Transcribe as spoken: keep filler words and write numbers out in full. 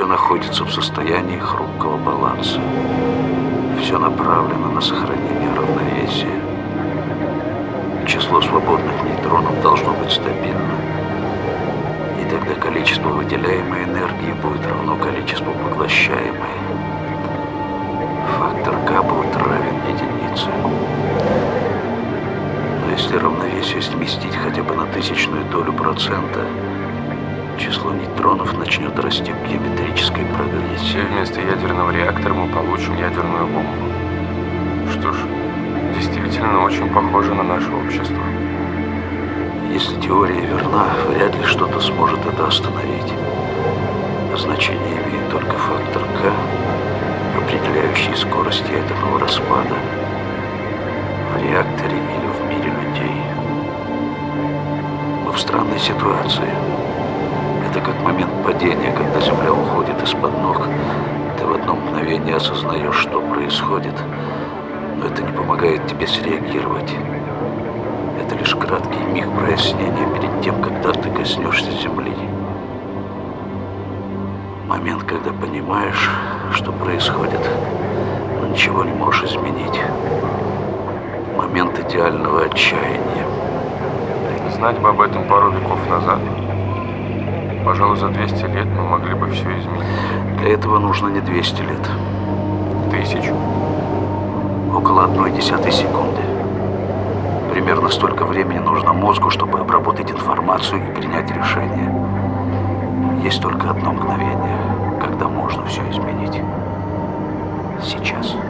находится в состоянии хрупкого баланса. Все направлено на сохранение равновесия. Число свободных нейтронов должно быть стабильным. И тогда количество выделяемой энергии будет равно количеству поглощаемой. Фактор К будет равен единице. Но если равновесие сместить хотя бы на тысячную долю процента, число нейтронов начнет расти в геометрической прогрессии. И вместо ядерного реактора мы получим ядерную бомбу. Что ж, действительно очень похоже на наше общество. Если теория верна, вряд ли что-то сможет это остановить. А значение имеет только фактор К, определяющий скорость ядерного распада в реакторе или в мире людей. Мы в странной ситуации. Это как момент падения, когда Земля уходит из-под ног. Ты в одно мгновение осознаешь, что происходит, но это не помогает тебе среагировать. Это лишь краткий миг прояснения перед тем, когда ты коснешься Земли. Момент, когда понимаешь, что происходит, но ничего не можешь изменить. Момент идеального отчаяния. Знать бы об этом пару веков назад. Пожалуй, за двести лет мы могли бы все изменить. Для этого нужно не двести лет. Тысячу. Около одной десятой секунды. Примерно столько времени нужно мозгу, чтобы обработать информацию и принять решение. Есть только одно мгновение, когда можно все изменить. Сейчас.